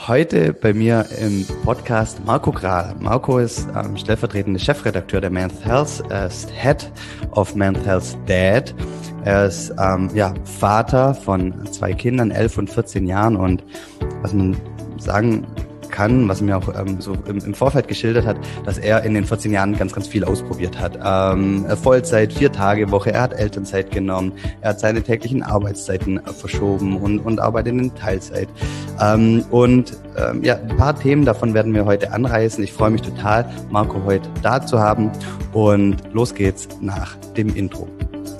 Heute bei mir im Podcast Marco Grahl. Marco ist stellvertretender Chefredakteur der Men's Health. Er ist Head of Men's Health Dad. Er ist Vater von 2 Kindern, 11 und 14 Jahren. Und was man sagen kann, was mir auch so im Vorfeld geschildert hat, dass er in den 14 Jahren ganz, ganz viel ausprobiert hat. Vollzeit, 4-Tage-Woche, er hat Elternzeit genommen, er hat seine täglichen Arbeitszeiten verschoben und arbeitet in Teilzeit. Ein paar Themen davon werden wir heute anreißen. Ich freue mich total, Marco heute da zu haben. Und los geht's nach dem Intro.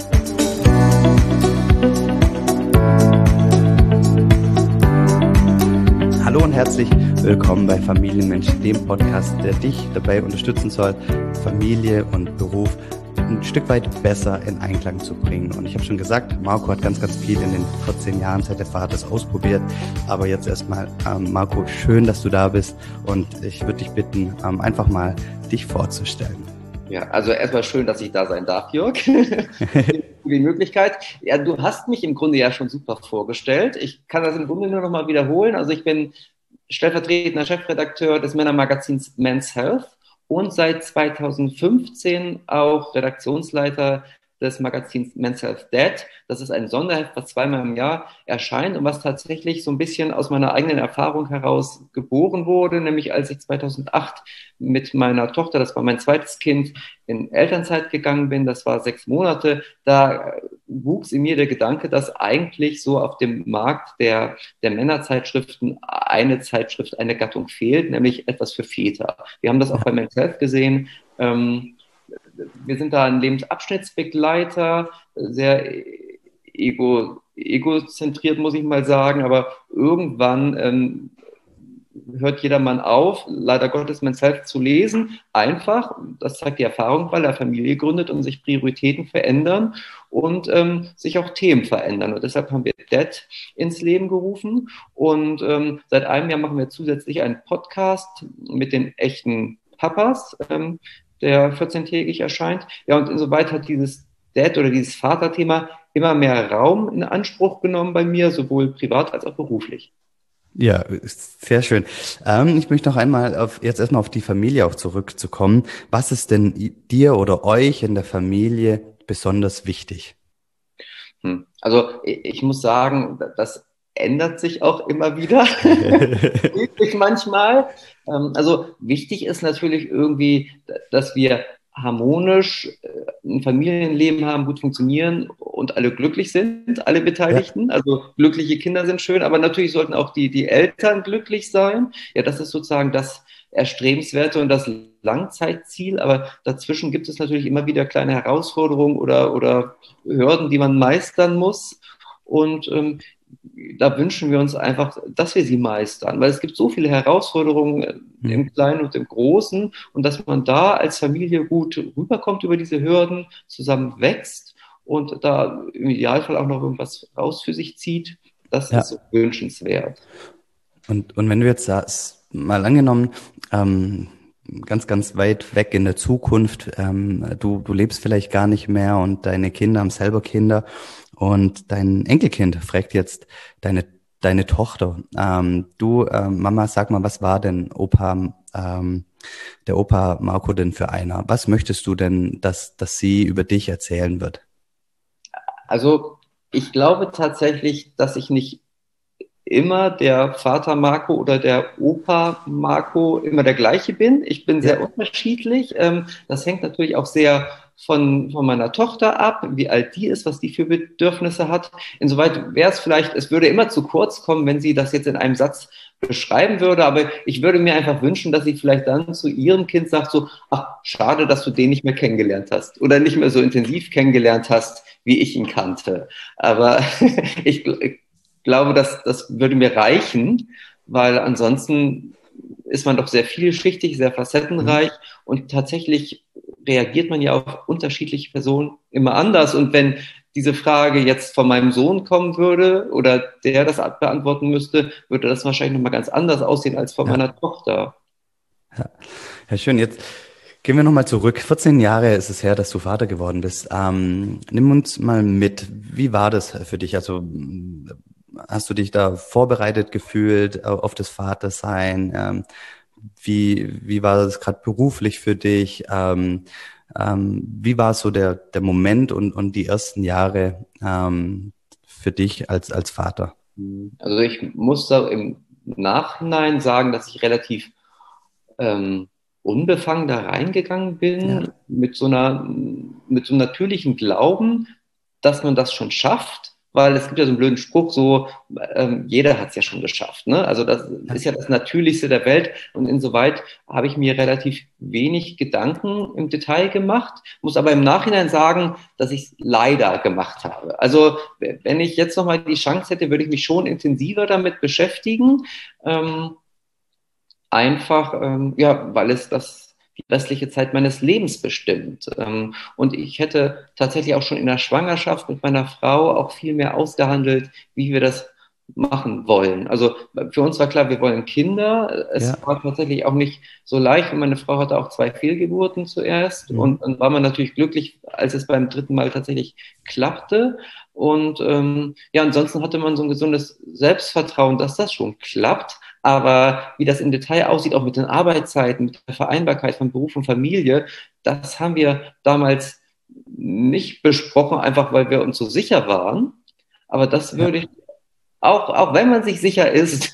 Hallo und herzlich willkommen bei Familienmensch, dem Podcast, der dich dabei unterstützen soll, Familie und Beruf ein Stück weit besser in Einklang zu bringen. Und ich habe schon gesagt, Marco hat ganz, ganz viel in den 14 Jahren seit der Vaters ausprobiert. Aber jetzt erstmal, Marco, schön, dass du da bist. Und ich würde dich bitten, einfach mal dich vorzustellen. Ja, also erstmal schön, dass ich da sein darf, Jörg. Die Möglichkeit. Ja, du hast mich im Grunde ja schon super vorgestellt. Ich kann das im Grunde nur noch mal wiederholen. Also ich bin stellvertretender Chefredakteur des Männermagazins Men's Health und seit 2015 auch Redaktionsleiter des Magazins Men's Health Dad. Das ist ein Sonderheft, was 2-mal im Jahr erscheint und was tatsächlich so ein bisschen aus meiner eigenen Erfahrung heraus geboren wurde, nämlich als ich 2008 mit meiner Tochter, das war mein zweites Kind, in Elternzeit gegangen bin, das war 6 Monate, da wuchs in mir der Gedanke, dass eigentlich so auf dem Markt der Männerzeitschriften eine Zeitschrift, eine Gattung fehlt, nämlich etwas für Väter. Wir haben das auch bei Men's Health gesehen. Wir sind da ein Lebensabschnittsbegleiter, sehr egozentriert, muss ich mal sagen, aber irgendwann hört jedermann auf, leider Gottes Men's Health zu lesen, einfach, das zeigt die Erfahrung, weil er Familie gründet und sich Prioritäten verändern und sich auch Themen verändern. Und deshalb haben wir Dad ins Leben gerufen und seit einem Jahr machen wir zusätzlich einen Podcast mit den echten Papas, der 14-tägig erscheint. Ja, und insoweit hat dieses Dad- oder dieses Vaterthema immer mehr Raum in Anspruch genommen bei mir, sowohl privat als auch beruflich. Ja, sehr schön. Ich möchte noch einmal jetzt erstmal auf die Familie auch zurückzukommen. Was ist denn dir oder euch in der Familie besonders wichtig? Also ich muss sagen, das ändert sich auch immer wieder. Manchmal. Also wichtig ist natürlich irgendwie, dass wir harmonisch ein Familienleben haben, gut funktionieren und alle glücklich sind, alle Beteiligten. Ja. Also glückliche Kinder sind schön, aber natürlich sollten auch die Eltern glücklich sein. Ja, das ist sozusagen das Erstrebenswerte und das Langzeitziel, aber dazwischen gibt es natürlich immer wieder kleine Herausforderungen oder Hürden, die man meistern muss. Und da wünschen wir uns einfach, dass wir sie meistern, weil es gibt so viele Herausforderungen im Kleinen und im Großen und dass man da als Familie gut rüberkommt über diese Hürden, zusammen wächst und da im Idealfall auch noch irgendwas raus für sich zieht, das ist so wünschenswert. Und wenn du jetzt sagst, mal angenommen, ganz, ganz weit weg in der Zukunft, du lebst vielleicht gar nicht mehr und deine Kinder haben selber Kinder und dein Enkelkind fragt jetzt deine Tochter, Mama, sag mal, was war denn der Opa Marco denn für einer? Was möchtest du denn, dass sie über dich erzählen wird? Also ich glaube tatsächlich, dass ich nicht immer der Vater Marco oder der Opa Marco immer der gleiche bin. Ich bin sehr unterschiedlich. Das hängt natürlich auch sehr von meiner Tochter ab, wie alt die ist, was die für Bedürfnisse hat. Insoweit wäre es vielleicht, es würde immer zu kurz kommen, wenn sie das jetzt in einem Satz beschreiben würde, aber ich würde mir einfach wünschen, dass sie vielleicht dann zu ihrem Kind sagt so, ach, schade, dass du den nicht mehr kennengelernt hast oder nicht mehr so intensiv kennengelernt hast, wie ich ihn kannte. Aber ich glaube, das würde mir reichen, weil ansonsten ist man doch sehr vielschichtig, sehr facettenreich und tatsächlich reagiert man ja auf unterschiedliche Personen immer anders. Und wenn diese Frage jetzt von meinem Sohn kommen würde oder der das beantworten müsste, würde das wahrscheinlich nochmal ganz anders aussehen als von meiner Tochter. Ja, schön. Jetzt gehen wir nochmal zurück. 14 Jahre ist es her, dass du Vater geworden bist. Nimm uns mal mit. Wie war das für dich? Also hast du dich da vorbereitet gefühlt auf das Vatersein? Wie war das gerade beruflich für dich? Wie war so der Moment und die ersten Jahre für dich als Vater? Also ich muss da im Nachhinein sagen, dass ich relativ ähm, unbefangen da reingegangen Ja, bin, mit so einem natürlichen Glauben, dass man das schon schafft, weil es gibt ja so einen blöden Spruch, so jeder hat es ja schon geschafft. Ne? Also das ja, ist ja das Natürlichste der Welt und insoweit habe ich mir relativ wenig Gedanken im Detail gemacht, muss aber im Nachhinein sagen, dass ich es leider gemacht habe. Also wenn ich jetzt nochmal die Chance hätte, würde ich mich schon intensiver damit beschäftigen. Ähm, Einfach, ja, weil es die restliche Zeit meines Lebens bestimmt. Und ich hätte tatsächlich auch schon in der Schwangerschaft mit meiner Frau auch viel mehr ausgehandelt, wie wir das machen wollen. Also für uns war klar, wir wollen Kinder. Es ja. war tatsächlich auch nicht so leicht. Und meine Frau hatte auch 2 Fehlgeburten zuerst. Mhm. Und dann war man natürlich glücklich, als es beim dritten Mal tatsächlich klappte. Und ja, ansonsten hatte man so ein gesundes Selbstvertrauen, dass das schon klappt. Aber wie das im Detail aussieht, auch mit den Arbeitszeiten, mit der Vereinbarkeit von Beruf und Familie, das haben wir damals nicht besprochen, einfach weil wir uns so sicher waren. Aber das Ja. würde ich, auch wenn man sich sicher ist,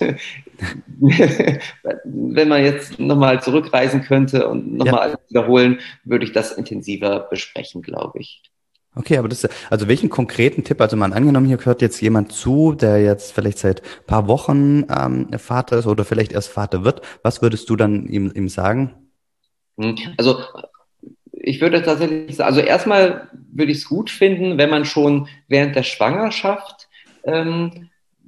wenn man jetzt nochmal zurückreisen könnte und Ja. nochmal alles wiederholen, würde ich das intensiver besprechen, glaube ich. Okay, aber also welchen konkreten Tipp, also mal angenommen, hier hört jetzt jemand zu, der jetzt vielleicht seit paar Wochen Vater ist oder vielleicht erst Vater wird, was würdest du dann ihm sagen? Also ich würde tatsächlich sagen, also erstmal würde ich es gut finden, wenn man schon während der Schwangerschaft ähm,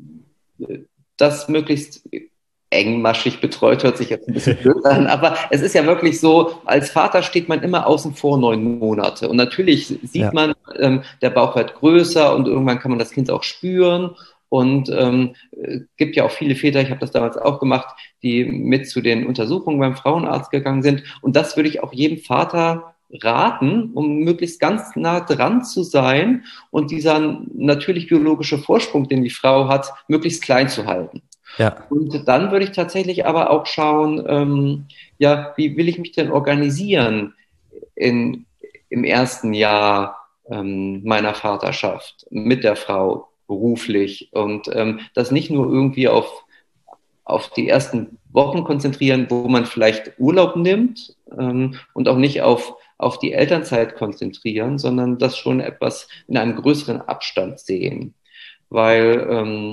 das möglichst engmaschig betreut, hört sich jetzt ein bisschen blöd an, aber es ist ja wirklich so, als Vater steht man immer außen vor 9 Monate. Und natürlich sieht Ja, man, der Bauch wird größer und irgendwann kann man das Kind auch spüren. Und gibt ja auch viele Väter, ich habe das damals auch gemacht, die mit zu den Untersuchungen beim Frauenarzt gegangen sind. Und das würde ich auch jedem Vater raten, um möglichst ganz nah dran zu sein und dieser natürlich biologische Vorsprung, den die Frau hat, möglichst klein zu halten. ja, Und dann würde ich tatsächlich aber auch schauen, ja, wie will ich mich denn organisieren in, im ersten Jahr meiner Vaterschaft mit der Frau beruflich und das nicht nur irgendwie auf die ersten Wochen konzentrieren, wo man vielleicht Urlaub nimmt und auch nicht auf die Elternzeit konzentrieren, sondern das schon etwas in einem größeren Abstand sehen. Weil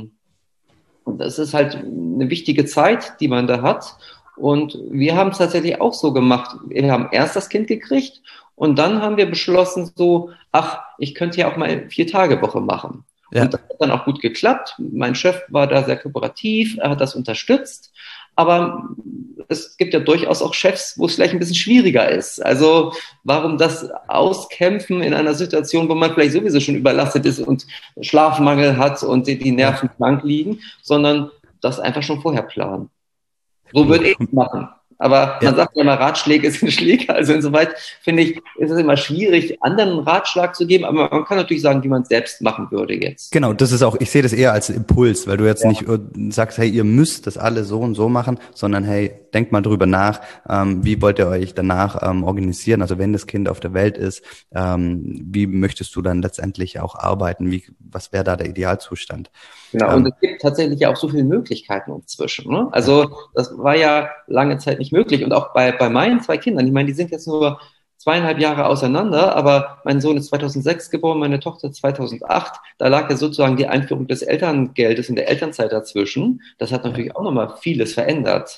das ist halt eine wichtige Zeit, die man da hat. Und wir haben es tatsächlich auch so gemacht. Wir haben erst das Kind gekriegt und dann haben wir beschlossen, so, ach, ich könnte ja auch mal 4-Tage-Woche machen. Und das ja. hat dann auch gut geklappt. Mein Chef war da sehr kooperativ, er hat das unterstützt. Aber es gibt ja durchaus auch Chefs, wo es vielleicht ein bisschen schwieriger ist. Also warum das auskämpfen in einer Situation, wo man vielleicht sowieso schon überlastet ist und Schlafmangel hat und die Nerven Ja, blank liegen, sondern das einfach schon vorher planen. So cool. würde ich es machen. Aber Ja. man sagt ja immer, Ratschläge sind Schläge. Also insoweit finde ich, ist es immer schwierig, anderen einen Ratschlag zu geben. Aber man kann natürlich sagen, wie man es selbst machen würde jetzt. Genau, das ist auch, ich sehe das eher als Impuls, weil du jetzt Ja. nicht sagst, hey, ihr müsst das alle so und so machen, sondern hey, denkt mal drüber nach, wie wollt ihr euch danach organisieren? Also wenn das Kind auf der Welt ist, wie möchtest du dann letztendlich auch arbeiten? Was wäre da der Idealzustand? Genau, und Ähm, es gibt tatsächlich ja auch so viele Möglichkeiten inzwischen. Ne? Also das war ja lange Zeit nicht möglich. Und auch bei meinen 2 Kindern, ich meine, die sind jetzt nur 2,5 Jahre auseinander, aber mein Sohn ist 2006 geboren, meine Tochter 2008. Da lag ja sozusagen die Einführung des Elterngeldes in der Elternzeit dazwischen. Das hat ja, natürlich auch nochmal vieles verändert.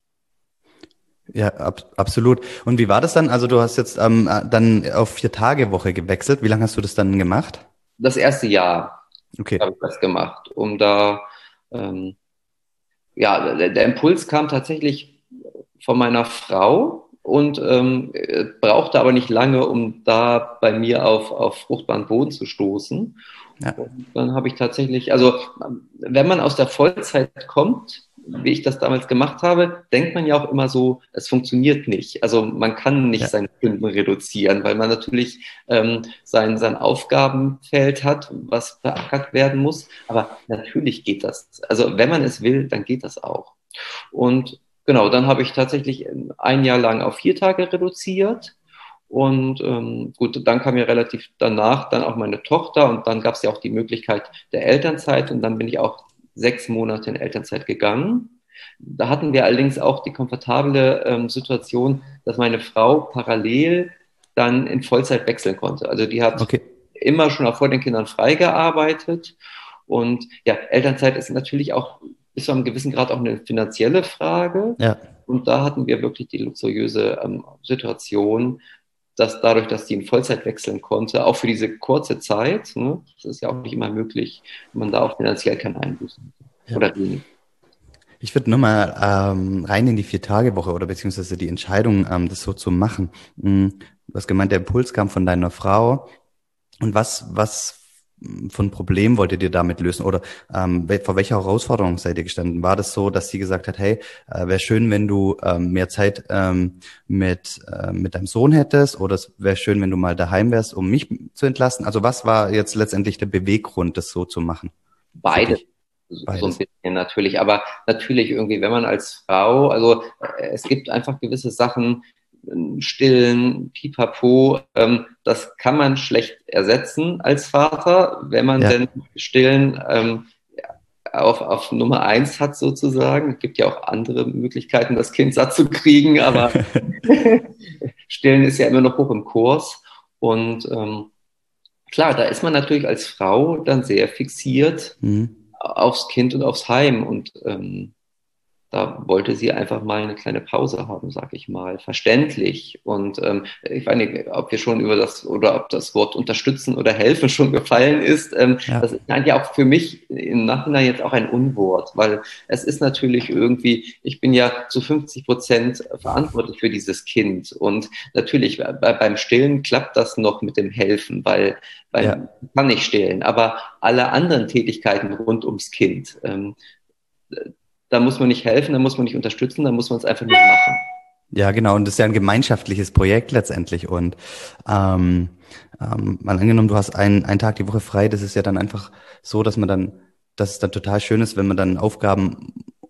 ja, absolut. Und wie war das dann? Also du hast jetzt dann auf 4-Tage-Woche gewechselt. Wie lange hast du das dann gemacht? Das erste Jahr Okay. habe ich das gemacht, um da, ähm, ja, der Impuls kam tatsächlich von meiner Frau und brauchte aber nicht lange, um da bei mir auf fruchtbaren Boden zu stoßen. Ja, Und dann habe ich tatsächlich, also wenn man aus der Vollzeit kommt, wie ich das damals gemacht habe, denkt man ja auch immer so, es funktioniert nicht. Also man kann nicht Ja, seine Stunden reduzieren, weil man natürlich sein Aufgabenfeld hat, was beackert werden muss. Aber natürlich geht das. Also wenn man es will, dann geht das auch. Und genau, dann habe ich tatsächlich ein Jahr lang auf 4 Tage reduziert. Und gut, dann kam ja relativ danach dann auch meine Tochter und dann gab es ja auch die Möglichkeit der Elternzeit und dann bin ich auch 6 Monate in Elternzeit gegangen. Da hatten wir allerdings auch die komfortable Situation, dass meine Frau parallel dann in Vollzeit wechseln konnte. Also die hat okay. immer schon auch vor den Kindern frei gearbeitet. Und ja, Elternzeit ist natürlich auch bis zu einem gewissen Grad auch eine finanzielle Frage. Ja. Und da hatten wir wirklich die luxuriöse Situation, dass dadurch, dass die in Vollzeit wechseln konnte, auch für diese kurze Zeit, ne, das ist ja auch nicht immer möglich, man da auch finanziell keine Einbußen hat. Ja. Oder wenig. Ich würde nur mal rein in die 4-Tage-Woche oder beziehungsweise die Entscheidung, das so zu machen. Du hast gemeint, der Impuls kam von deiner Frau. Und was von Problem wolltet ihr damit lösen? Oder vor welcher Herausforderung seid ihr gestanden? War das so, dass sie gesagt hat, hey, wäre schön, wenn du mehr Zeit mit deinem Sohn hättest? Oder es wäre schön, wenn du mal daheim wärst, um mich zu entlasten? Also was war jetzt letztendlich der Beweggrund, das so zu machen für Beides. dich? So ein Beides. bisschen natürlich, aber natürlich irgendwie, wenn man als Frau, also es gibt einfach gewisse Sachen, Stillen, Pipapo, das kann man schlecht ersetzen als Vater, wenn man Ja, denn Stillen auf Nummer 1 hat sozusagen. Es gibt ja auch andere Möglichkeiten, das Kind satt zu kriegen, aber Stillen ist ja immer noch hoch im Kurs und klar, da ist man natürlich als Frau dann sehr fixiert mhm. aufs Kind und aufs Heim. Und da wollte sie einfach mal eine kleine Pause haben, sag ich mal. Verständlich. Und ich weiß nicht, ob wir schon über das oder ob das Wort unterstützen oder helfen schon gefallen ist. Ja, Das ist eigentlich auch für mich im Nachhinein jetzt auch ein Unwort, weil es ist natürlich irgendwie, ich bin ja zu 50% verantwortlich für dieses Kind. Und natürlich beim Stillen klappt das noch mit dem Helfen, weil ja. kann nicht stillen. Aber alle anderen Tätigkeiten rund ums Kind, da muss man nicht helfen, da muss man nicht unterstützen, da muss man es einfach nur machen. Ja, genau. Und das ist ja ein gemeinschaftliches Projekt letztendlich. Und mal angenommen, du hast einen Tag die Woche frei, das ist ja dann einfach so, dass es dann total schön ist, wenn man dann Aufgaben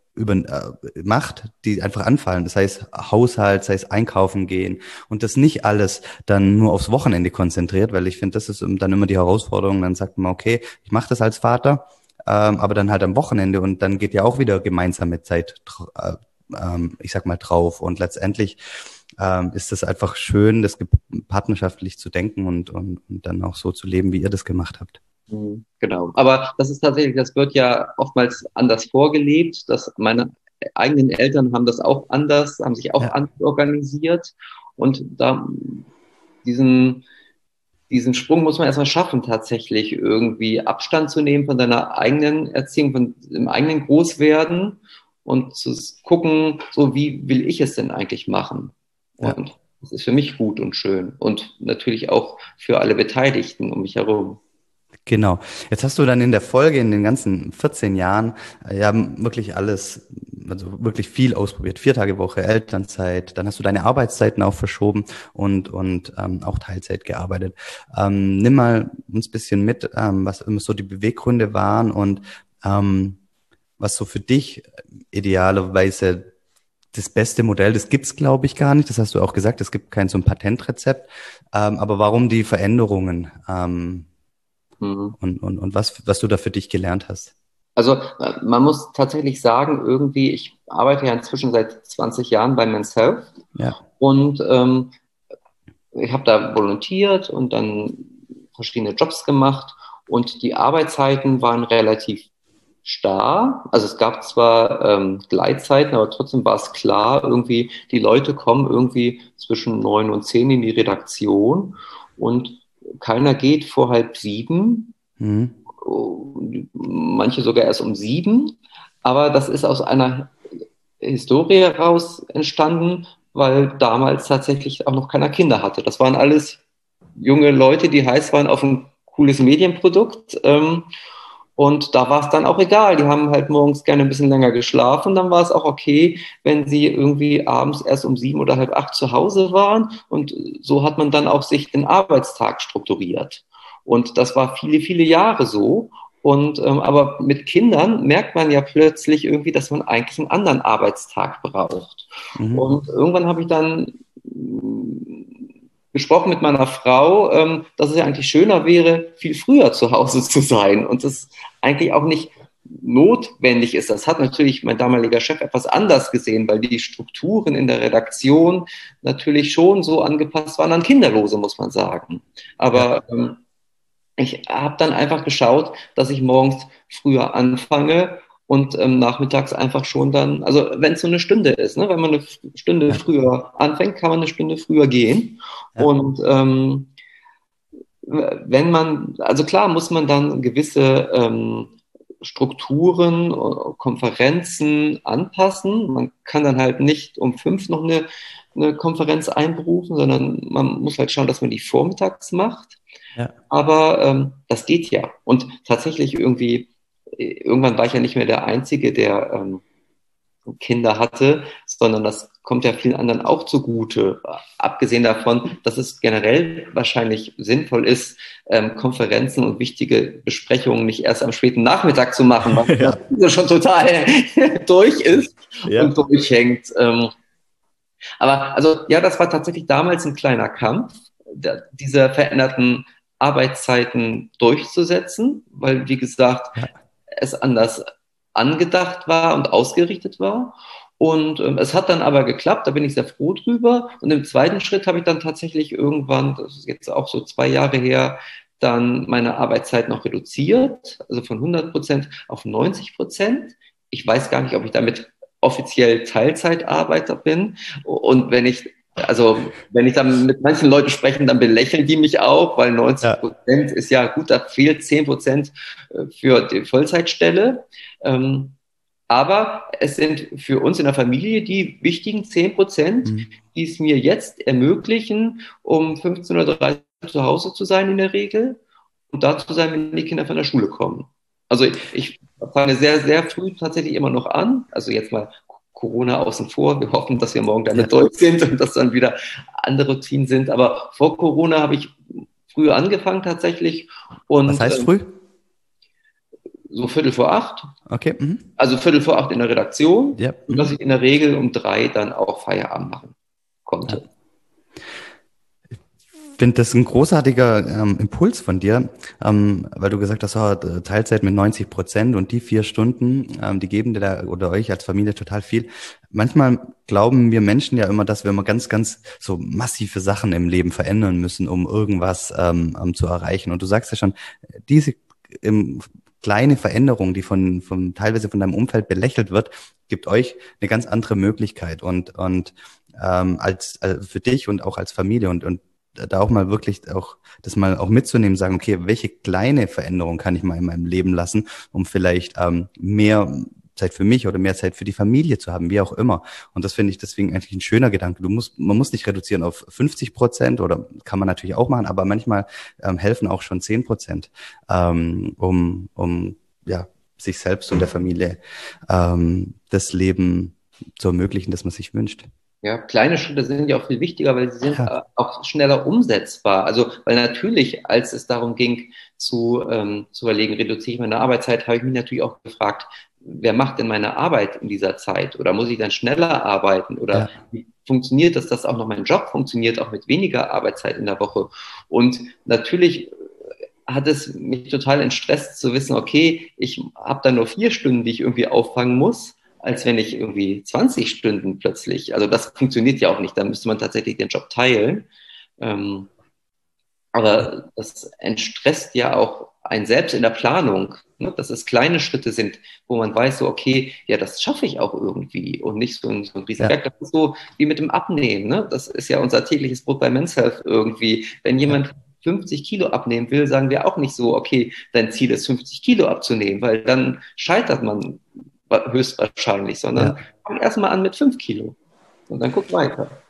macht, die einfach anfallen. Das heißt Haushalt, sei es einkaufen gehen und das nicht alles dann nur aufs Wochenende konzentriert, weil ich finde, das ist dann immer die Herausforderung. Dann sagt man, okay, ich mache das als Vater, aber dann halt am Wochenende und dann geht ja auch wieder gemeinsame Zeit, ich sag mal, drauf. Und letztendlich ist es einfach schön, das partnerschaftlich zu denken und dann auch so zu leben, wie ihr das gemacht habt. Genau. Aber das ist tatsächlich, das wird ja oftmals anders vorgelebt. Dass meine eigenen Eltern haben das auch anders, haben sich auch Ja, anders organisiert. Und da diesen, diesen Sprung muss man erstmal schaffen, tatsächlich irgendwie Abstand zu nehmen von deiner eigenen Erziehung, von dem eigenen Großwerden und zu gucken, so wie will ich es denn eigentlich machen? ja. Und das ist für mich gut und schön und natürlich auch für alle Beteiligten um mich herum. Genau. Jetzt hast du dann in der Folge, in den ganzen 14 Jahren, ja wirklich alles, also wirklich viel ausprobiert. 4-Tage-Woche, Elternzeit, dann hast du deine Arbeitszeiten auch verschoben und auch Teilzeit gearbeitet. Nimm mal uns ein bisschen mit, was immer so die Beweggründe waren und was so für dich idealerweise das beste Modell, das gibt's, glaube ich, gar nicht. Das hast du auch gesagt, es gibt kein so ein Patentrezept. Aber warum die Veränderungen? Mhm. Und was du da für dich gelernt hast. Also man muss tatsächlich sagen, irgendwie, ich arbeite ja inzwischen seit 20 Jahren bei Men's Health Ja, und ich habe da volontiert und dann verschiedene Jobs gemacht und die Arbeitszeiten waren relativ starr. Also es gab zwar Gleitzeiten, aber trotzdem war es klar, irgendwie die Leute kommen irgendwie zwischen 9 und 10 in die Redaktion und keiner geht vor halb sieben, mhm. manche sogar erst um 7. Aber das ist aus einer Historie heraus entstanden, weil damals tatsächlich auch noch keiner Kinder hatte. Das waren alles junge Leute, die heiß waren auf ein cooles Medienprodukt. Und da war es dann auch egal. Die haben halt morgens gerne ein bisschen länger geschlafen. Dann war es auch okay, wenn sie irgendwie abends erst um 7 oder halb 8 zu Hause waren. Und so hat man dann auch sich den Arbeitstag strukturiert. Und das war viele, viele Jahre so. Und aber mit Kindern merkt man ja plötzlich irgendwie, dass man eigentlich einen anderen Arbeitstag braucht. Mhm. Und irgendwann habe ich dann gesprochen mit meiner Frau, dass es ja eigentlich schöner wäre, viel früher zu Hause zu sein und es eigentlich auch nicht notwendig ist. Das hat natürlich mein damaliger Chef etwas anders gesehen, weil die Strukturen in der Redaktion natürlich schon so angepasst waren an Kinderlose, muss man sagen. Ja, Aber ich habe dann einfach geschaut, dass ich morgens früher anfange und nachmittags einfach schon dann, also wenn es so eine Stunde ist, ne, wenn man eine Stunde ja, früher anfängt, kann man eine Stunde früher gehen. ja, Und wenn man, also klar muss man dann gewisse Strukturen, Konferenzen anpassen. Man kann dann halt nicht um 5 noch eine Konferenz einberufen, sondern man muss halt schauen, dass man die vormittags macht. ja. Aber das geht ja. Und tatsächlich irgendwie, irgendwann war ich ja nicht mehr der Einzige, der Kinder hatte, sondern das kommt ja vielen anderen auch zugute. Abgesehen davon, dass es generell wahrscheinlich sinnvoll ist, Konferenzen und wichtige Besprechungen nicht erst am späten Nachmittag zu machen, weil Ja, das schon total durch ist ja, und durchhängt. Aber also ja, das war tatsächlich damals ein kleiner Kampf, diese veränderten Arbeitszeiten durchzusetzen, weil, wie gesagt, ja. es anders angedacht war und ausgerichtet war. Und es hat dann aber geklappt, da bin ich sehr froh drüber. Und im zweiten Schritt habe ich dann tatsächlich irgendwann, das ist jetzt auch so 2 Jahre her, dann meine Arbeitszeit noch reduziert, also von 100% auf 90%. Ich weiß gar nicht, ob ich damit offiziell Teilzeitarbeiter bin. Und wenn ich dann mit manchen Leuten spreche, dann belächeln die mich auch, weil 90% ist ja gut, da fehlt 10% für die Vollzeitstelle. Aber es sind für uns in der Familie die wichtigen 10%, Mhm. die es mir jetzt ermöglichen, um 15:30 Uhr zu Hause zu sein in der Regel und da zu sein, wenn die Kinder von der Schule kommen. Also ich fange sehr, sehr früh tatsächlich immer noch an. Also jetzt mal Corona außen vor. Wir hoffen, dass wir morgen Ja. damit durch sind und dass dann wieder andere Routinen sind. Aber vor Corona habe ich früher angefangen tatsächlich Was und heißt früh? so Viertel vor acht, Okay. Mhm. also Viertel vor acht in der Redaktion, Ja. sodass Mhm. ich in der Regel um 3 dann auch Feierabend machen Ja. konnte. Ich finde das ein großartiger Impuls von dir, weil du gesagt hast, Teilzeit mit 90% und die 4 Stunden, die geben dir da oder euch als Familie total viel. Manchmal glauben wir Menschen ja immer, dass wir immer ganz, ganz so massive Sachen im Leben verändern müssen, um irgendwas zu erreichen. Und du sagst ja schon, diese kleine Veränderung, die von teilweise von deinem Umfeld belächelt wird, gibt euch eine ganz andere Möglichkeit und als für dich und auch als Familie und da auch mal wirklich auch das mal auch mitzunehmen, sagen, okay, welche kleine Veränderung kann ich mal in meinem Leben lassen, um vielleicht mehr Zeit für mich oder mehr Zeit für die Familie zu haben, wie auch immer. Und das finde ich deswegen eigentlich ein schöner Gedanke. Man muss nicht reduzieren auf 50% oder kann man natürlich auch machen, aber manchmal helfen auch schon 10%, um ja sich selbst und der Familie das Leben zu ermöglichen, das man sich wünscht. Ja, kleine Schritte sind ja auch viel wichtiger, weil sie sind Ja, auch schneller umsetzbar. Also, weil natürlich, als es darum ging, zu überlegen, reduziere ich meine Arbeitszeit, habe ich mich natürlich auch gefragt, wer macht denn meine Arbeit in dieser Zeit? Oder muss ich dann schneller arbeiten? Oder ja, wie funktioniert das, dass auch noch mein Job funktioniert, auch mit weniger Arbeitszeit in der Woche? Und natürlich hat es mich total entstresst zu wissen, okay, ich habe da nur 4 Stunden, die ich irgendwie auffangen muss, als wenn ich irgendwie 20 Stunden plötzlich, also das funktioniert ja auch nicht, da müsste man tatsächlich den Job teilen. Ähm, ja, aber das entstresst ja auch einen selbst in der Planung, ne? Dass es kleine Schritte sind, wo man weiß, so, okay, ja, das schaffe ich auch irgendwie und nicht so ein ja, Riesenberg. Das ist so wie mit dem Abnehmen. Ne? Das ist ja unser tägliches Brot bei Men's Health irgendwie. Wenn ja, jemand 50 Kilo abnehmen will, sagen wir auch nicht so, okay, dein Ziel ist 50 Kilo abzunehmen, weil dann scheitert man höchstwahrscheinlich, sondern ja. fang erstmal an mit 5 Kilo und dann guck weiter.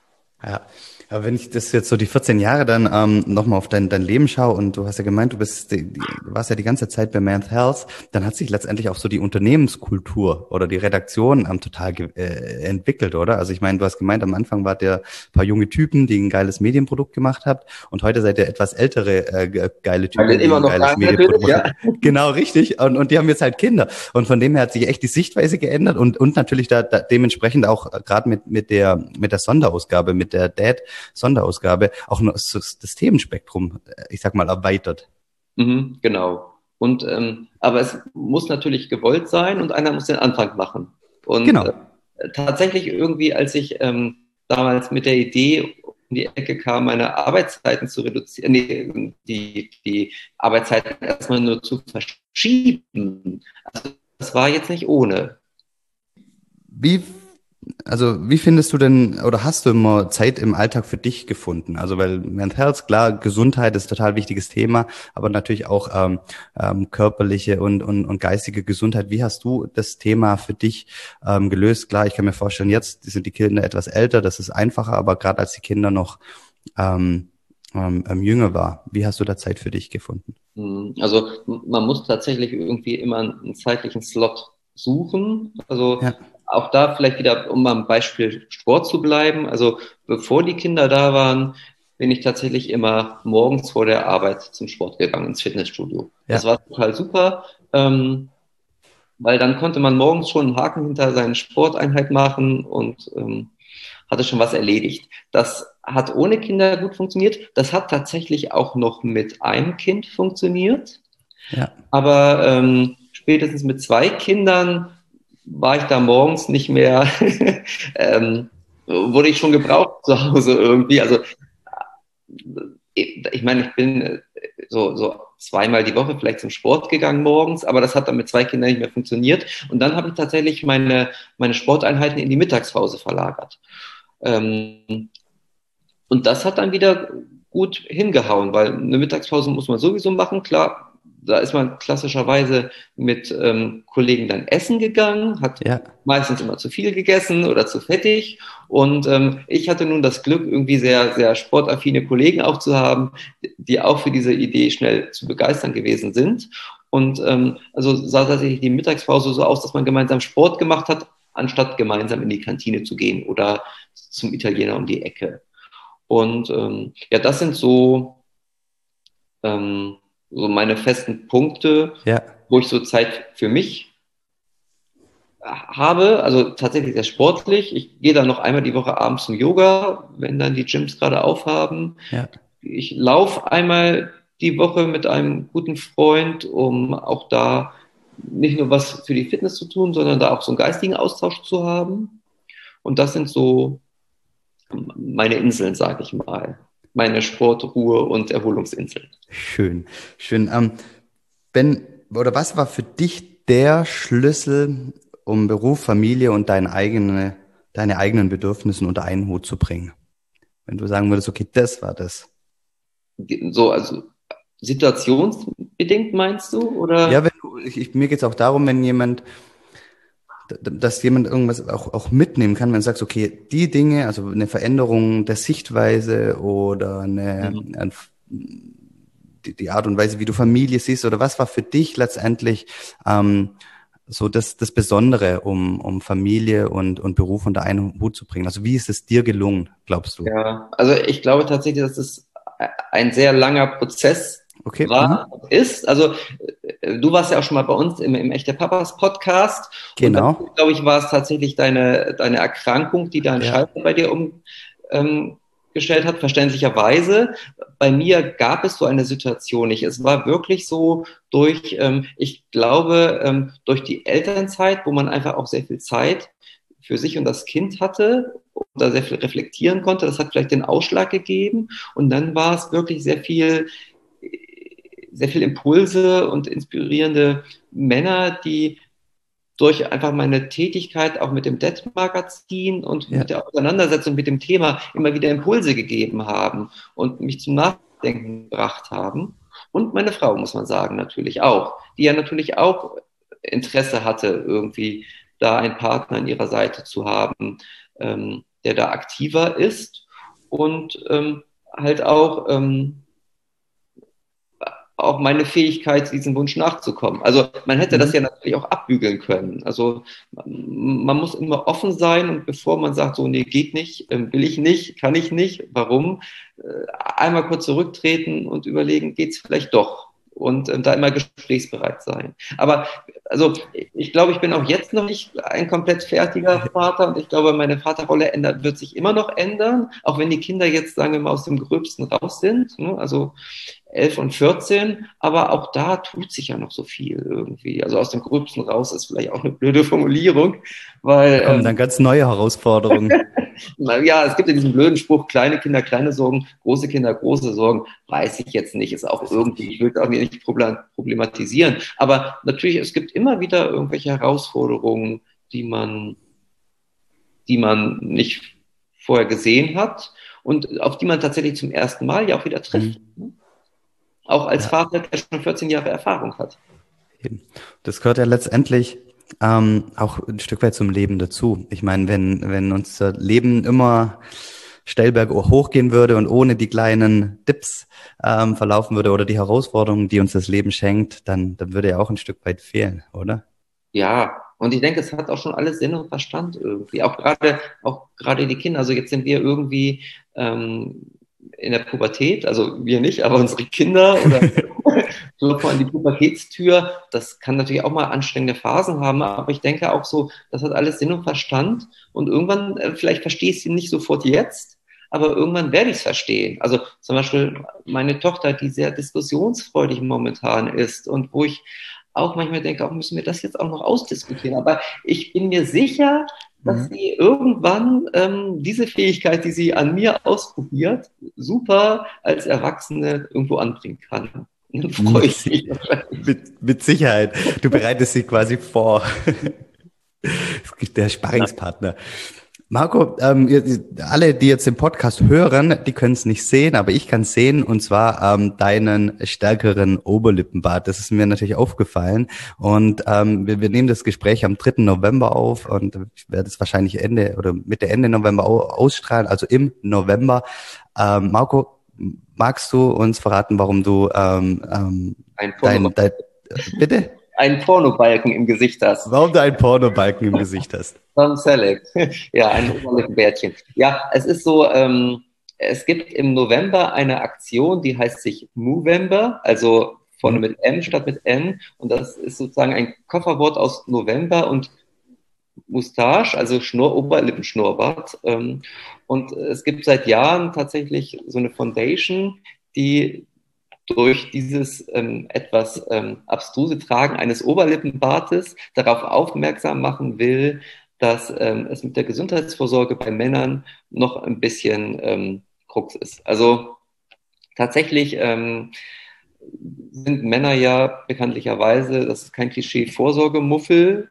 Ja, aber wenn ich das jetzt so die 14 Jahre dann nochmal auf dein Leben schaue und du hast ja gemeint, du warst ja die ganze Zeit bei Men's Health, dann hat sich letztendlich auch so die Unternehmenskultur oder die Redaktion total entwickelt, oder? Also ich meine, du hast gemeint, am Anfang wart ihr ein paar junge Typen, die ein geiles Medienprodukt gemacht habt und heute seid ihr etwas ältere geile Weil Typen, die immer ein noch geiles geil, natürlich, Medienprodukt ja. machen. Genau, richtig. Und die haben jetzt halt Kinder. Und von dem her hat sich echt die Sichtweise geändert und natürlich da dementsprechend auch gerade mit der Sonderausgabe, mit der Dad-Sonderausgabe auch noch das Themenspektrum, ich sag mal, erweitert. Mhm, genau. Und aber es muss natürlich gewollt sein und einer muss den Anfang machen. Und Genau. tatsächlich irgendwie, als ich damals mit der Idee um die Ecke kam, meine Arbeitszeiten zu reduzieren, nee, die Arbeitszeiten erstmal nur zu verschieben. Also das war jetzt nicht ohne. Wie, wie findest du denn oder hast du immer Zeit im Alltag für dich gefunden? Also weil Mental Health, klar, Gesundheit ist total wichtiges Thema, aber natürlich auch körperliche und geistige Gesundheit. Wie hast du das Thema für dich gelöst? Klar, ich kann mir vorstellen, jetzt sind die Kinder etwas älter, das ist einfacher, aber gerade als die Kinder noch ähm, jünger war, wie hast du da Zeit für dich gefunden? Also man muss tatsächlich irgendwie immer einen zeitlichen Slot suchen. Also Ja, auch da vielleicht wieder, um am Beispiel Sport zu bleiben. Also bevor die Kinder da waren, bin ich tatsächlich immer morgens vor der Arbeit zum Sport gegangen, ins Fitnessstudio. Das ja, war total super, weil dann konnte man morgens schon einen Haken hinter seine Sporteinheit machen und hatte schon was erledigt. Das hat ohne Kinder gut funktioniert. Das hat tatsächlich auch noch mit einem Kind funktioniert. ja. Aber spätestens mit zwei Kindern war ich da morgens nicht mehr, wurde ich schon gebraucht zu Hause irgendwie. Also ich meine, ich bin so zweimal die Woche vielleicht zum Sport gegangen morgens, aber das hat dann mit zwei Kindern nicht mehr funktioniert. Und dann habe ich tatsächlich meine Sporteinheiten in die Mittagspause verlagert. Ähm, und das hat dann wieder gut hingehauen, weil eine Mittagspause muss man sowieso machen, klar. Da ist man klassischerweise mit Kollegen dann essen gegangen, hat Ja. meistens immer zu viel gegessen oder zu fettig. Und ich hatte nun das Glück, irgendwie sehr, sehr sportaffine Kollegen auch zu haben, die auch für diese Idee schnell zu begeistern gewesen sind. Und also sah tatsächlich die Mittagspause so aus, dass man gemeinsam Sport gemacht hat, anstatt gemeinsam in die Kantine zu gehen oder zum Italiener um die Ecke. Und ja, das sind so meine festen Punkte, Ja, wo ich so Zeit für mich habe. Also tatsächlich sehr sportlich. Ich gehe dann noch einmal die Woche abends zum Yoga, wenn dann die Gyms gerade aufhaben. ja, Ich laufe einmal die Woche mit einem guten Freund, um auch da nicht nur was für die Fitness zu tun, sondern da auch so einen geistigen Austausch zu haben. Und das sind so meine Inseln, sage ich mal. Meine Sport-, Ruhe- und Erholungsinseln. schön, schön. Oder was war für dich der Schlüssel, um Beruf, Familie und deine eigenen Bedürfnisse unter einen Hut zu bringen? Wenn du sagen würdest, okay, das war das. So, also situationsbedingt meinst du? Ja, Oder? mir geht's auch darum, wenn dass jemand irgendwas auch mitnehmen kann, wenn du sagst, okay, die Dinge, also eine Veränderung der Sichtweise oder Mhm. die Art und Weise, wie du Familie siehst, oder was war für dich letztendlich so das Besondere, um Familie und Beruf unter einen Hut zu bringen? Also wie ist es dir gelungen, glaubst du? Ja, also ich glaube tatsächlich, dass es ein sehr langer Prozess Okay, war, ist. Also du warst ja auch schon mal bei uns im Echte Papas Podcast und dann, genau, glaube ich, war es tatsächlich deine Erkrankung, die da einen ja, Schalter bei dir umgestellt hat, verständlicherweise. Bei mir gab es so eine Situation nicht. Es war wirklich so durch, ich glaube, durch die Elternzeit, wo man einfach auch sehr viel Zeit für sich und das Kind hatte und da sehr viel reflektieren konnte. Das hat vielleicht den Ausschlag gegeben. Und dann war es wirklich sehr viel Impulse und inspirierende Männer, die durch einfach meine Tätigkeit auch mit dem Dead-Magazin und ja, mit der Auseinandersetzung mit dem Thema immer wieder Impulse gegeben haben und mich zum Nachdenken gebracht haben. Und meine Frau, muss man sagen, natürlich auch, die ja natürlich auch Interesse hatte, irgendwie da einen Partner an ihrer Seite zu haben, der da aktiver ist. und halt auch meine Fähigkeit, diesem Wunsch nachzukommen. Also man hätte das Mhm. ja natürlich auch abbügeln können. Also man muss immer offen sein und bevor man sagt, so, nee, geht nicht, will ich nicht, kann ich nicht, warum, einmal kurz zurücktreten und überlegen, geht es vielleicht doch? Und da immer gesprächsbereit sein. Aber also ich glaube, ich bin auch jetzt noch nicht ein komplett fertiger Vater und ich glaube, meine Vaterrolle wird sich immer noch ändern, auch wenn die Kinder jetzt, sagen wir mal, aus dem Gröbsten raus sind. Ne? Also 11 und 14, aber auch da tut sich ja noch so viel irgendwie. Also aus dem Gröbsten raus ist vielleicht auch eine blöde Formulierung, Da weil kommen dann ganz neue Herausforderungen. ja, es gibt ja diesen blöden Spruch, kleine Kinder, kleine Sorgen, große Kinder, große Sorgen, weiß ich jetzt nicht, ist auch Weiß ich irgendwie, nicht. ich will auch nicht problematisieren, aber natürlich, es gibt immer wieder irgendwelche Herausforderungen, die man, die man nicht vorher gesehen hat und auf die man tatsächlich zum ersten Mal ja auch wieder trifft. Mhm. Auch als Ja, Vater, der schon 14 Jahre Erfahrung hat. eben. Das gehört ja letztendlich auch ein Stück weit zum Leben dazu. Ich meine, wenn unser Leben immer steil bergauf hochgehen würde und ohne die kleinen Dips verlaufen würde oder die Herausforderungen, die uns das Leben schenkt, dann würde ja auch ein Stück weit fehlen, oder? Ja, und ich denke, es hat auch schon alles Sinn und Verstand irgendwie. Auch gerade die Kinder. Also jetzt sind wir irgendwie in der Pubertät, also wir nicht, aber unsere Kinder oder klopfen an die Pubertätstür. Das kann natürlich auch mal anstrengende Phasen haben, aber ich denke auch so, das hat alles Sinn und Verstand. Und irgendwann, vielleicht verstehe ich es nicht sofort jetzt, aber irgendwann werde ich es verstehen. Also zum Beispiel meine Tochter, die sehr diskussionsfreudig momentan ist und wo ich auch manchmal denke, auch müssen wir das jetzt auch noch ausdiskutieren. Aber ich bin mir sicher, dass Mhm. sie irgendwann diese Fähigkeit, die sie an mir ausprobiert, super als Erwachsene irgendwo anbringen kann. Und dann freue Mit, ich mich wahrscheinlich. mit Sicherheit. Du bereitest sie quasi vor. Der Sparringspartner. Marco, alle, die jetzt den Podcast hören, die können es nicht sehen, aber ich kann es sehen, und zwar deinen stärkeren Oberlippenbart. Das ist mir natürlich aufgefallen. Und wir nehmen das Gespräch am 3. November auf und ich werde es wahrscheinlich Ende oder Mitte, Ende November ausstrahlen, also im November. Marco, magst du uns verraten, warum du Ein Porno, bitte? einen Pornobalken im Gesicht hast. Warum du einen Pornobalken im Gesicht hast? Tom Selleck. Ja, ein Oberlippenbärtchen. Ja, es ist so, es gibt im November eine Aktion, die heißt sich Movember, also vorne Hm? mit M statt mit N. Und das ist sozusagen ein Kofferwort aus November und Moustache, also Oberlippenschnurrbart. Und es gibt seit Jahren tatsächlich so eine Foundation, die durch dieses etwas abstruse Tragen eines Oberlippenbartes darauf aufmerksam machen will, dass es mit der Gesundheitsvorsorge bei Männern noch ein bisschen Krux ist. Also tatsächlich sind Männer ja bekanntlicherweise, das ist kein Klischee, Vorsorgemuffel.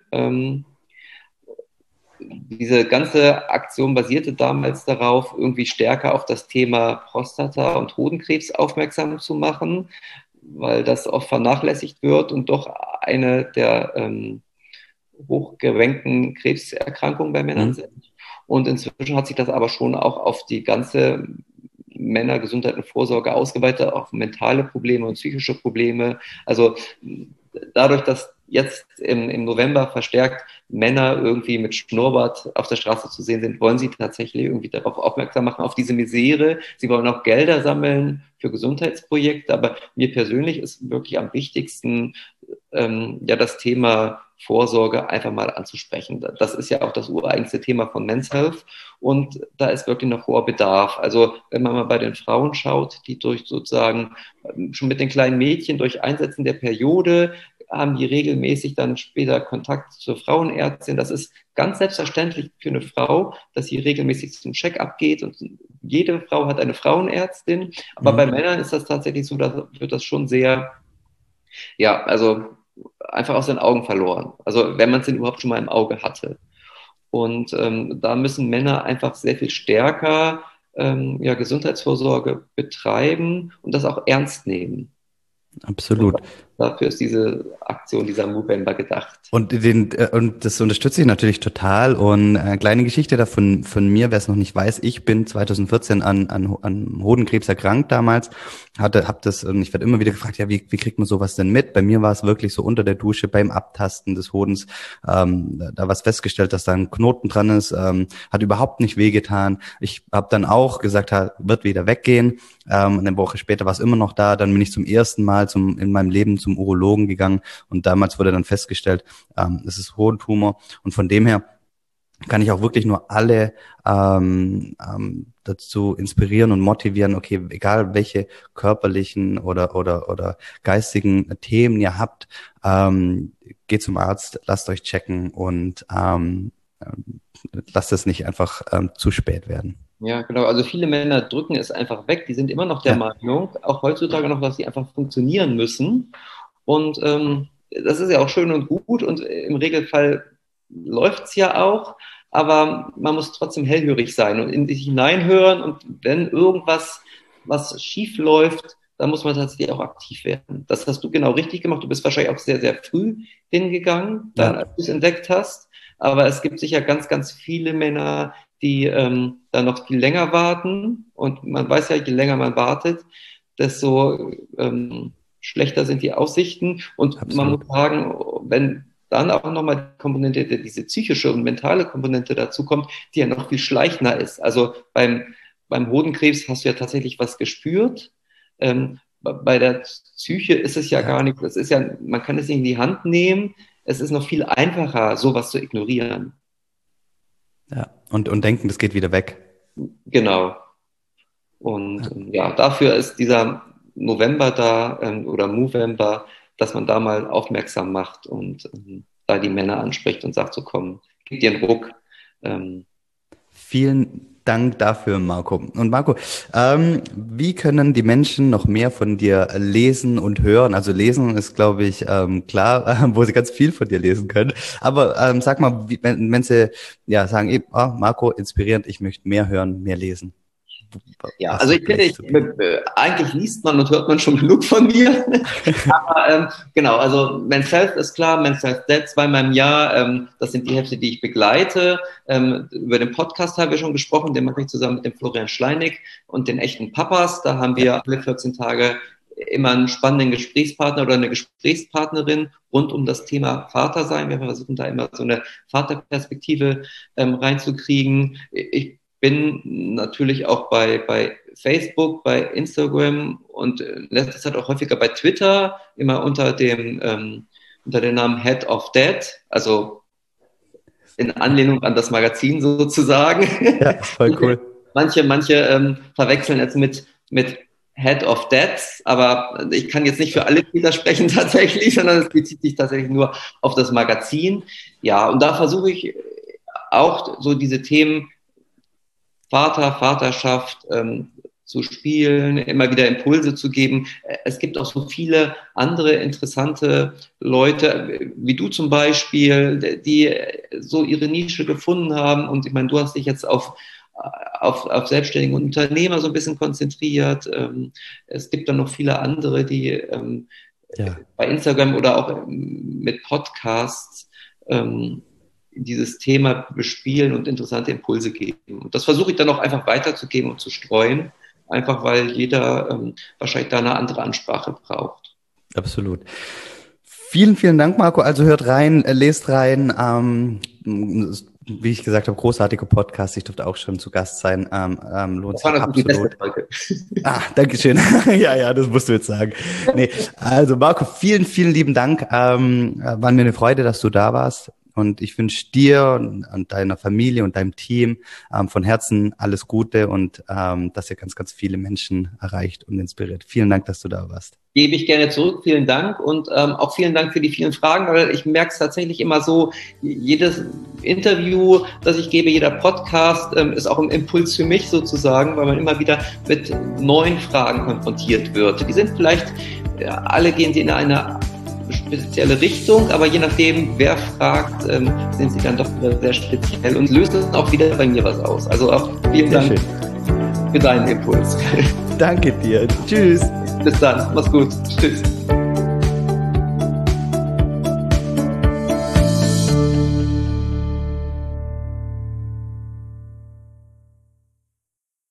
Diese ganze Aktion basierte damals darauf, irgendwie stärker auf das Thema Prostata und Hodenkrebs aufmerksam zu machen, weil das oft vernachlässigt wird und doch eine der hochgerankten Krebserkrankungen bei Männern Hm? sind. Und inzwischen hat sich das aber schon auch auf die ganze Männergesundheit und Vorsorge ausgeweitet, auf mentale Probleme und psychische Probleme. Also dadurch, dass jetzt im November verstärkt Männer irgendwie mit Schnurrbart auf der Straße zu sehen sind, wollen sie tatsächlich irgendwie darauf aufmerksam machen, auf diese Misere. Sie wollen auch Gelder sammeln für Gesundheitsprojekte, aber mir persönlich ist wirklich am wichtigsten, ja, das Thema Vorsorge einfach mal anzusprechen. Das ist ja auch das ureigenste Thema von Men's Health und da ist wirklich noch hoher Bedarf. Also wenn man mal bei den Frauen schaut, die durch sozusagen schon mit den kleinen Mädchen durch Einsetzen der Periode haben die regelmäßig dann später Kontakt zur Frauenärztin. Das ist ganz selbstverständlich für eine Frau, dass sie regelmäßig zum Check-up geht und jede Frau hat eine Frauenärztin. Aber bei Hm? Männern ist das tatsächlich so, da wird das schon sehr, ja, also einfach aus den Augen verloren. Also wenn man es denn überhaupt schon mal im Auge hatte. Und da müssen Männer einfach sehr viel stärker ja, Gesundheitsvorsorge betreiben und das auch ernst nehmen. Absolut. dafür ist diese Aktion, dieser Movember gedacht. Und das unterstütze ich natürlich total. Und kleine Geschichte da von mir, wer es noch nicht weiß, ich bin 2014 an Hodenkrebs erkrankt damals, hab das, und ich werde immer wieder gefragt, ja, wie kriegt man sowas denn mit? Bei mir war es wirklich so unter der Dusche beim Abtasten des Hodens, da was festgestellt, dass da ein Knoten dran ist, hat überhaupt nicht wehgetan. Ich habe dann auch gesagt, wird wieder weggehen. Eine Woche später war es immer noch da. Dann bin ich zum ersten Mal in meinem Leben zum Urologen gegangen und damals wurde dann festgestellt, es ist Hodentumor, und von dem her kann ich auch wirklich nur alle dazu inspirieren und motivieren, okay, egal welche körperlichen oder geistigen Themen ihr habt, geht zum Arzt, lasst euch checken und lasst es nicht einfach zu spät werden. Ja, genau. Also viele Männer drücken es einfach weg. Die sind immer noch der Meinung, auch heutzutage noch, dass sie einfach funktionieren müssen. Und das ist ja auch schön und gut und im Regelfall läuft es ja auch, aber man muss trotzdem hellhörig sein und in sich hineinhören, und wenn irgendwas schief läuft, dann muss man tatsächlich auch aktiv werden. Das hast du genau richtig gemacht. Du bist wahrscheinlich auch sehr, sehr früh hingegangen, dann, als du es entdeckt hast. Aber es gibt sicher ganz, ganz viele Männer, die da noch viel länger warten. Und man weiß ja, je länger man wartet, desto schlechter sind die Aussichten. Und Absolut. Man muss sagen, wenn dann auch nochmal die Komponente, diese psychische und mentale Komponente dazu kommt, die ja noch viel schleichender ist. Also beim Hodenkrebs hast du ja tatsächlich was gespürt. Bei der Psyche ist es ja gar nicht, das ist ja, man kann es nicht in die Hand nehmen. Es ist noch viel einfacher, sowas zu ignorieren. Ja, und denken, das geht wieder weg. Genau. Und dafür ist dieser November da oder Movember, dass man da mal aufmerksam macht und da die Männer anspricht und sagt, so komm, gib dir einen Ruck. Vielen Dank dafür, Marco. Und Marco, wie können die Menschen noch mehr von dir lesen und hören? Also lesen ist, glaube ich, klar, wo sie ganz viel von dir lesen können. Aber sag mal, wenn sie sagen, Marco, inspirierend, ich möchte mehr hören, mehr lesen. Ja, also ich finde, eigentlich liest man und hört man schon genug von mir. Aber genau, also Men's Health ist klar, Men's Health Dad 2-mal im Jahr, das sind die Hefte, die ich begleite. Über den Podcast haben wir schon gesprochen, den mache ich zusammen mit dem Florian Schleinig und den echten Papas. Da haben wir alle 14 Tage immer einen spannenden Gesprächspartner oder eine Gesprächspartnerin rund um das Thema Vater sein. Wir versuchen da immer so eine Vaterperspektive reinzukriegen. Ich bin natürlich auch bei Facebook, bei Instagram und letzte Zeit auch häufiger bei Twitter, immer unter dem Namen Head of Dad, also in Anlehnung an das Magazin sozusagen. Ja, voll cool. Manche verwechseln jetzt mit Head of Dads, aber ich kann jetzt nicht für alle Twitter sprechen tatsächlich, sondern es bezieht sich tatsächlich nur auf das Magazin. Ja, und da versuche ich auch so diese Themen Vaterschaft zu spielen, immer wieder Impulse zu geben. Es gibt auch so viele andere interessante Leute, wie du zum Beispiel, die so ihre Nische gefunden haben. Und ich meine, du hast dich jetzt auf selbstständige Unternehmer so ein bisschen konzentriert. Es gibt dann noch viele andere, die bei Instagram oder auch mit Podcasts dieses Thema bespielen und interessante Impulse geben. Und das versuche ich dann auch einfach weiterzugeben und zu streuen, einfach weil jeder wahrscheinlich da eine andere Ansprache braucht. Absolut. Vielen, vielen Dank, Marco. Also hört rein, lest rein. Wie ich gesagt habe, großartiger Podcast. Ich durfte auch schon zu Gast sein. Lohnt sich absolut. Dankeschön. Ja, das musst du jetzt sagen. Nee, also Marco, vielen, vielen lieben Dank. War mir eine Freude, dass du da warst. Und ich wünsche dir und deiner Familie und deinem Team von Herzen alles Gute und dass ihr ganz, ganz viele Menschen erreicht und inspiriert. Vielen Dank, dass du da warst. Gebe ich gerne zurück. Vielen Dank und auch vielen Dank für die vielen Fragen, weil ich merke es tatsächlich immer so, jedes Interview, das ich gebe, jeder Podcast ist auch ein Impuls für mich sozusagen, weil man immer wieder mit neuen Fragen konfrontiert wird. Die sind vielleicht, alle gehen sie in eine spezielle Richtung, aber je nachdem, wer fragt, sind sie dann doch wieder sehr speziell und lösen auch wieder bei mir was aus. Also auch vielen Dank für deinen Impuls. Danke dir. Tschüss. Bis dann. Mach's gut. Tschüss.